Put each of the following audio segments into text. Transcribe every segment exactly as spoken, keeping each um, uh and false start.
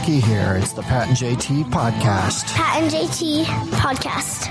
P here. It's the Pat and J T podcast. Pat and J T podcast.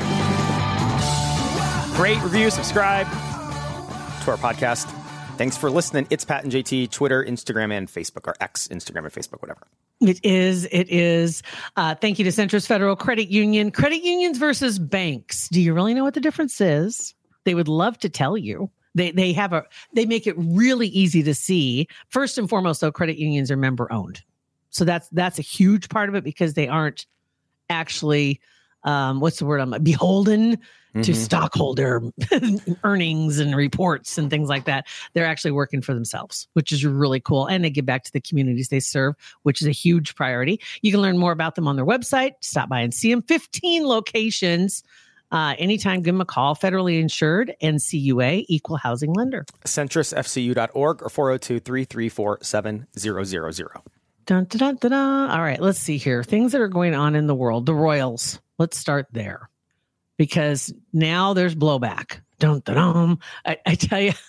Rate, review, subscribe to our podcast. Thanks for listening. It's Pat and J T, Twitter, Instagram, and Facebook, or X, Instagram and Facebook, whatever. It is. It is. Uh, thank you to Centris Federal Credit Union. Credit unions versus banks. Do you really know what the difference is? They would love to tell you. They they have a they make it really easy to see. First and foremost, though, credit unions are member owned, so that's that's a huge part of it because they aren't actually um, what's the word I'm beholden mm-hmm. to stockholder earnings and reports and things like that. They're actually working for themselves, which is really cool, and they give back to the communities they serve, which is a huge priority. You can learn more about them on their website. Stop by and see them. fifteen locations. Uh, anytime, give them a call. Federally insured, N C U A, equal housing lender. Centris F C U dot org or four oh two, three three four, seven zero zero zero. Dun, dun, dun, dun, dun. All right, let's see here. Things that are going on in the world. The Royals. Let's start there. Because now there's blowback. Dun, dun, dun. I, I tell you,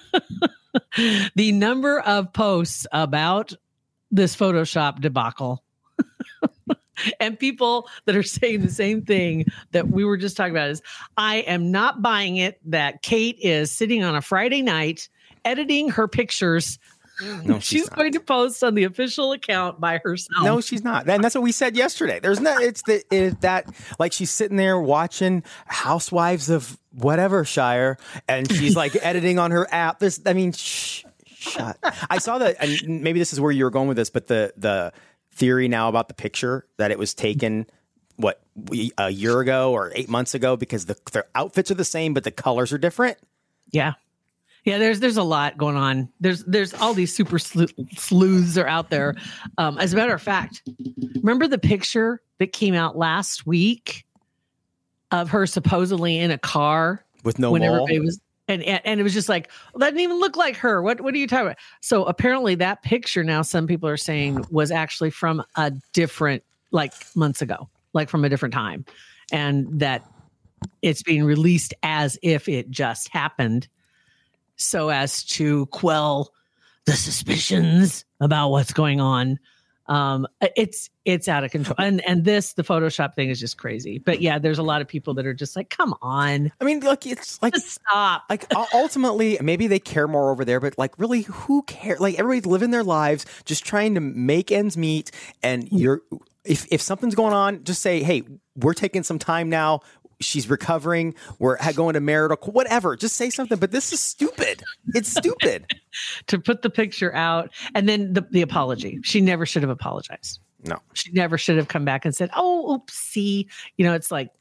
the number of posts about this Photoshop debacle and people that are saying the same thing that we were just talking about is, I am not buying it that Kate is sitting on a Friday night editing her pictures. No, she's, she's going to post on the official account by herself. No, she's not. And that's what we said yesterday. There's no, it's the, it, that, like she's sitting there watching Housewives of whatever Shire, and she's like editing on her app. This, I mean, shh, shut. I saw that, and maybe this is where you were going with this, but the, the, theory now about the picture that it was taken what a year ago or eight months ago because the their outfits are the same but the colors are different. Yeah, yeah. There's there's a lot going on. There's there's all these super sleu- sleuths are out there. Um, as a matter of fact, remember the picture that came out last week of her supposedly in a car with no when mole? Everybody was. And, and it was just like, well, that didn't even look like her. What what are you talking about? So apparently that picture now some people are saying was actually from a different, like months ago, like from a different time. And that it's being released as if it just happened so as to quell the suspicions about what's going on. Um, it's it's out of control, and and this the Photoshop thing is just crazy. But yeah, there's a lot of people that are just like, come on. I mean, look, it's like just stop. Like ultimately, maybe they care more over there, but like, really, who cares? Like everybody's living their lives, just trying to make ends meet. And you're if if something's going on, just say, hey, we're taking some time now. She's recovering. We're going to marital, whatever. Just say something. But this is stupid. It's stupid. To put the picture out and then the, the apology. She never should have apologized. No. She never should have come back and said, oh, oopsie. You know, it's like,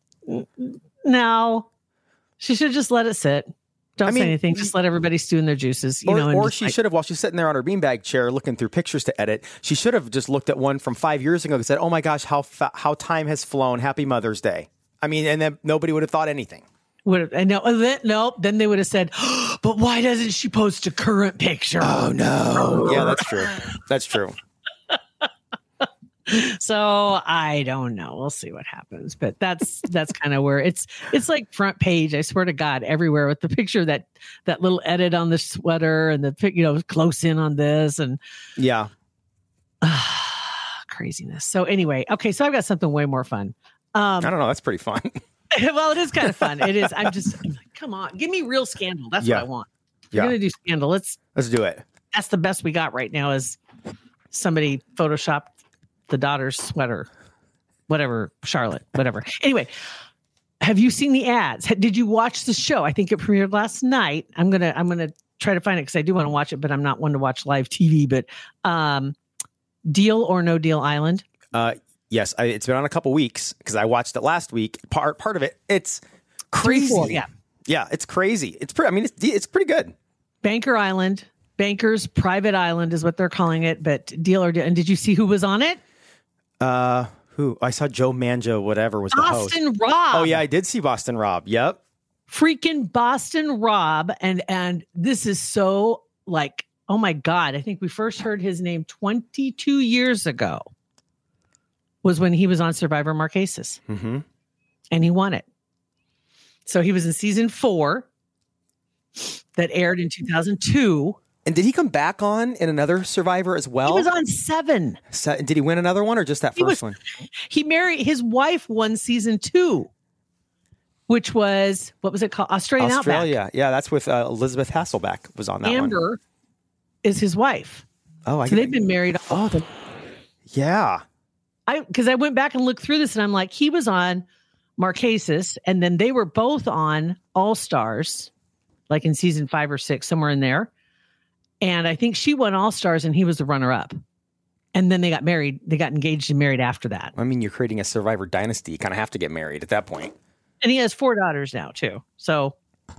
no. She should just let it sit. Don't I mean, say anything. Just let everybody stew in their juices. You or, know, and or she like, should have, while she's sitting there on her beanbag chair looking through pictures to edit, she should have just looked at one from five years ago and said, oh my gosh, how fa- how time has flown. Happy Mother's Day. I mean, and then nobody would have thought anything. Would have, and no, then, no, then they would have said, oh, but why doesn't she post a current picture? Oh, no. Yeah, that's true. That's true. So I don't know. We'll see what happens. But that's that's kind of where it's it's like front page. I swear to God, everywhere with the picture that that little edit on the sweater and the, you know, close in on this. And yeah. Uh, craziness. So anyway, okay. So I've got something way more fun. Um, I don't know. That's pretty fun. Well, it is kind of fun. It is. I'm just, I'm like, come on, give me real scandal. That's yeah. what I want. We're yeah. going to do scandal. Let's, let's do it. That's the best we got right now is somebody photoshopped the daughter's sweater, whatever, Charlotte, whatever. Anyway, have you seen the ads? Did you watch the show? I think it premiered last night. I'm going to, I'm going to try to find it because I do want to watch it, but I'm not one to watch live T V, but um, Deal or No Deal Island. Uh, Yes, I, it's been on a couple weeks because I watched it last week. Part part of it, it's crazy. Three, four, yeah, yeah, it's crazy. It's pretty. I mean, it's it's pretty good. Banker Island, Banker's Private Island is what they're calling it. But Deal or Deal. And did you see who was on it? Uh, who? I saw Joe Manjo. Whatever was the host. Boston Rob. Oh yeah, I did see Boston Rob. Yep. Freaking Boston Rob, and and this is so like, oh my God! I think we first heard his name twenty-two years ago. Was when he was on Survivor Marquesas. Mm-hmm. And he won it. So he was in season four that aired in two thousand two. And did he come back on in another Survivor as well? He was on seven. So, did he win another one or just that He first was- one? He married his wife won season two, which was what was it called? Australian Outback. Australia. Yeah, that's with uh, Elizabeth Hasselbeck was on that one. Amber is his wife. Oh, I So they've been married. Oh, the, yeah. I because I went back and looked through this, and I'm like, he was on Marquesas, and then they were both on All Stars, like in season five or six, somewhere in there. And I think she won All Stars, and he was the runner-up. And then they got married. They got engaged and married after that. I mean, you're creating a Survivor dynasty. You kind of have to get married at that point. And he has four daughters now too. So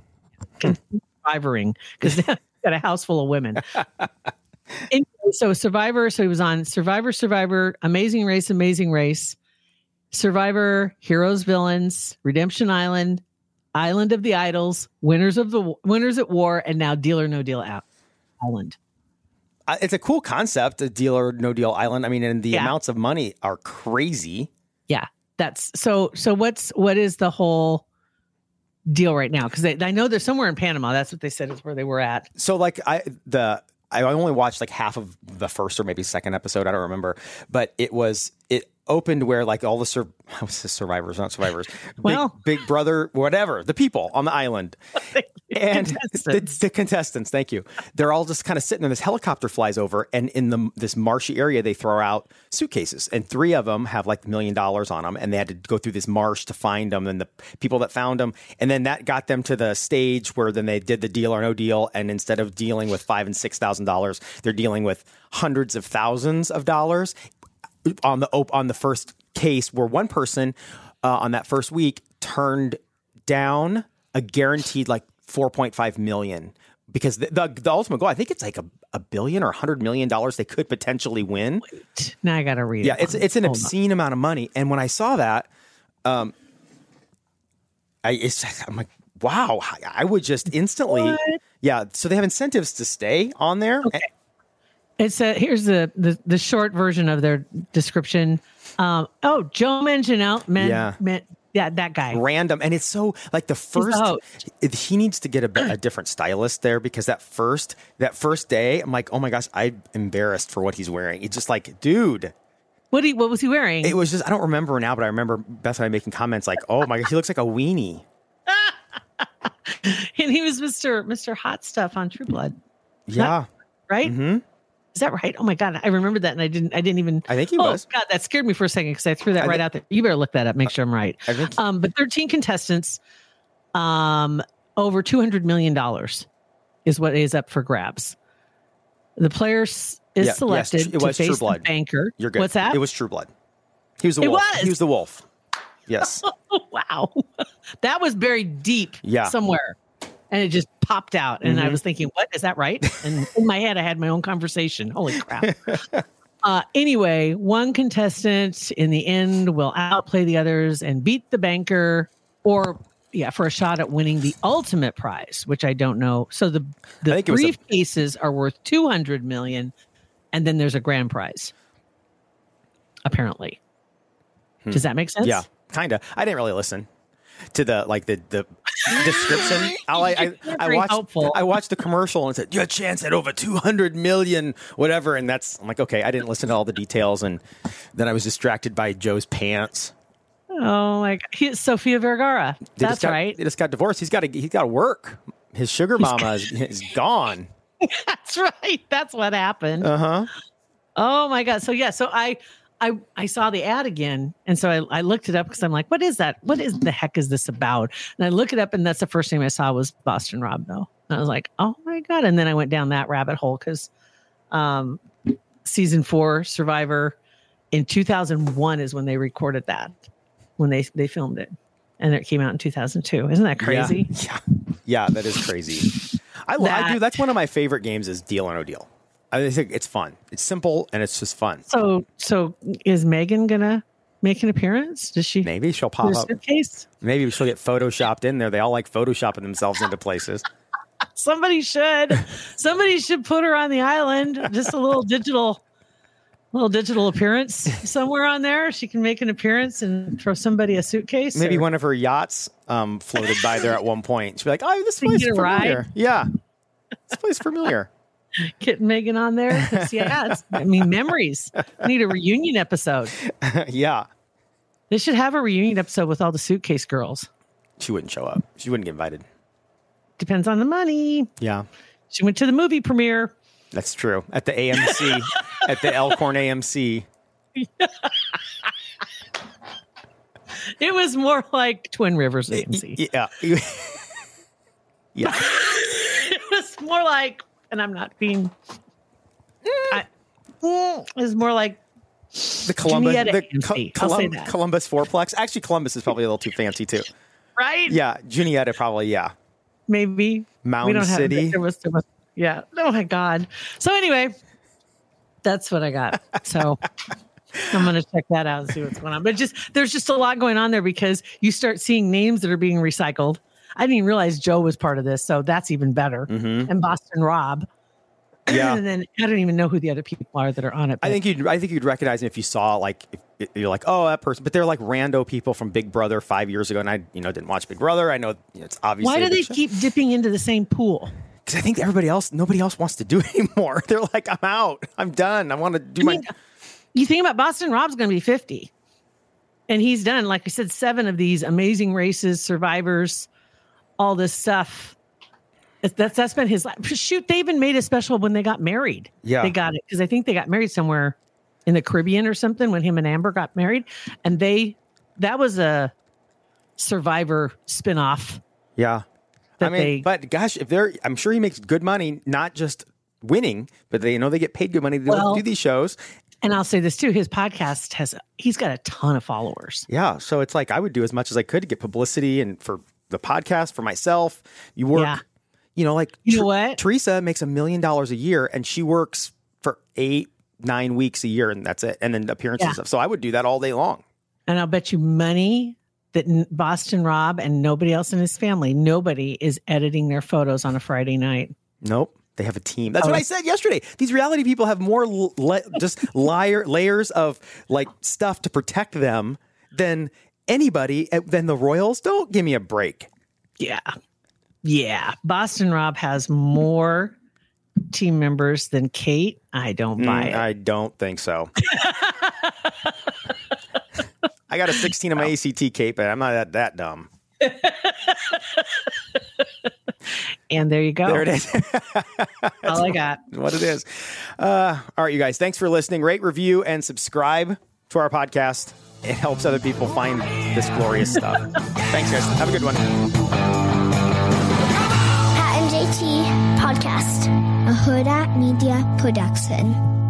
survivoring because he's got a house full of women. Anyway, so Survivor. So he was on Survivor, Survivor, Amazing Race, Amazing Race, Survivor, Heroes, Villains, Redemption Island, Island of the Idols, Winners of the Winners at War, and now Deal or No Deal Out Island. Uh, It's a cool concept, a Deal or No Deal Island. I mean, and the Yeah. amounts of money are crazy. Yeah, that's so. So what's what is the whole deal right now? Because I know they're somewhere in Panama. That's what they said is where they were at. So like I the I only watched like half of the first or maybe second episode. I don't remember, but it was it opened where like all the sur- I was the survivors, not survivors. Well- big, big brother, whatever, the people on the island. And the, Contestants. the contestants, thank you. They're all just kind of sitting there. This helicopter flies over, and in the this marshy area, they throw out suitcases, and three of them have like a million dollars on them, and they had to go through this marsh to find them. And the people that found them, and then that got them to the stage where then they did the Deal or No Deal, and instead of dealing with five and six thousand dollars, they're dealing with hundreds of thousands of dollars on the op- on the first case, where one person uh, on that first week turned down a guaranteed like four point five million because the, the the ultimate goal, I think it's like a, a billion or a hundred million dollars they could potentially win. Now I got to read. Yeah, it. it's it's an Hold on. obscene amount of money. And when I saw that, um, I it's I'm like, wow, I, I would just instantly, What? yeah. So they have incentives to stay on there. Okay. It's a, here's the, the the short version of their description. Um, oh, Joe Manganiello, man, Yeah. man, yeah, that guy. Random, and it's so like the the first host. it- he needs to get a, bit- a different stylist there, because that first that first day I'm like, oh my gosh, I'm embarrassed for what he's wearing. It's just like, dude, What he what was he wearing? it was just, I don't remember now, but I remember Beth and I making comments like, oh my gosh, he looks like a weenie. and he was Mister Mister Hot Stuff on True Blood, Yeah, right? hmm Is that right? Oh my god, I remembered that, and I didn't. I didn't even. I think he oh, was. God, that scared me for a second because I threw that I right think- out there. You better look that up. Make sure I'm right. I think Um, but thirteen contestants, um, over two hundred million dollars is what is up for grabs. The players is Yeah, yes, selected it to was True face the Blood. banker. you're good. What's that? It was True Blood. He was the It wolf. was. He was the wolf. Yes. Wow, that was buried deep Yeah. somewhere, and it just popped out. And I Mhm. was thinking, "What is that right?" And in my head, I had my own conversation. Holy crap! uh, anyway, one contestant in the end will outplay the others and beat the banker, or yeah, for a shot at winning the ultimate prize, which I don't know. So the the think it was a- briefcases are worth two hundred million, and then there's a grand prize. Apparently, does that make sense? Hmm. Yeah, kind of. I didn't really listen to the like the the description. All I, I, I very watched helpful. I watched the commercial and it said your chance at over two hundred million, whatever. And that's, I'm like, okay, I didn't listen to all the details, and then I was distracted by Joe's pants. Oh my God. He, Sofia Vergara. They That's just got, right. They just got divorced. He's got to he's got to work. His sugar mama is, is gone. That's right. That's what happened. Uh huh. Oh my God. So yeah, so I I I saw the ad again. And so I, I looked it up because I'm like, what is that? What is the heck is this about? And I look it up, and that's the first thing I saw was Boston Rob, though. And I was like, oh my God. And then I went down that rabbit hole because um season four Survivor in two thousand one is when they recorded that, when they they filmed it. And it came out in two thousand two. Isn't that crazy? Yeah, yeah, yeah, that is crazy. I, I That- do. That's one of my favorite games. Is Deal or No Deal. I think it's fun. It's simple and it's just fun. So, so is Megan gonna make an appearance? Does she? Maybe she'll Put pop a up. suitcase? Maybe she'll get photoshopped in there. They all like photoshopping themselves into places. Somebody should. Somebody should put her on the island. Just a little digital, little digital appearance somewhere on there. She can make an appearance and throw somebody a suitcase. Maybe or- one of her yachts um, floated by there at one point. She'll be like, "Oh, this Can place you is get a familiar." ride? Yeah, this place is familiar. Getting Megan on there. Yeah, it's, I mean, memories. We need a reunion episode. Yeah. They should have a reunion episode with all the Suitcase Girls. She wouldn't show up. She wouldn't get invited. Depends on the money. Yeah. She went to the movie premiere. That's true. At the A M C, at the Elkhorn A M C. It was more like Twin Rivers A M C. Yeah. Yeah. It was more like, and I'm not being, I, it was more like The Columbus, Junietta the A M C. Co- I'll say Colum- that. Columbus fourplex. Actually, Columbus is probably a little too fancy too. Right? Yeah, Junietta probably. Yeah, Maybe. Mound we don't have, City. There was, there was, yeah. Oh my God. So anyway, that's what I got. So I'm going to check that out and see what's going on. But just there's just a lot going on there because you start seeing names that are being recycled. I didn't even realize Joe was part of this, so that's even better. Mm-hmm. And Boston Rob. Yeah. And then I don't even know who the other people are that are on it. I think you'd. I think you'd recognize them if you saw like if you're like, oh, that person. But they're like rando people from Big Brother five years ago, and I, you know, didn't watch Big Brother. I know, you know it's obviously. Why do a big they show. keep dipping into the same pool? Because I think everybody else, nobody else wants to do it anymore. They're like, I'm out. I'm done. I want to do I my. mean, you think about Boston Rob's going to be fifty, and he's done, like I said, seven of these Amazing Races, Survivors, all this stuff. That's that's been his life. Shoot, they even made a special when they got married. Yeah. They got it because I think they got married somewhere in the Caribbean or something when him and Amber got married. And they, that was a Survivor spinoff. Yeah. That I mean, they- but gosh, if they're, I'm sure he makes good money, not just winning, but they you know they get paid good money to do- Well- do these shows. And I'll say this too, his podcast has, he's got a ton of followers. Yeah. So it's like I would do as much as I could to get publicity and for the podcast, for myself. You work, Yeah. you know, like You know Ter- what? Teresa makes a million dollars a year and she works for eight, nine weeks a year and that's it. And then appearances Yeah. and stuff. So I would do that all day long. And I'll bet you money that N- Boston Rob and nobody else in his family, nobody is editing their photos on a Friday night. Nope. They have a team. That's Oh, what I it's- said yesterday. These reality people have more l- le- just liar layers of like stuff to protect them than anybody, uh, than the Royals. Don't give me a break. Yeah. Yeah. Boston Rob has more team members than Kate. I don't buy Mm, it. I don't think so. I got a sixteen on my A C T, Kate, but I'm not that, that dumb. And there you go. There it is. All I got. What it is. Uh, all right, you guys. Thanks for listening. Rate, review, and subscribe to our podcast. It helps other people find this glorious stuff. Thanks, guys. Have a good one. Pat and J T Podcast, a Huda Media Production.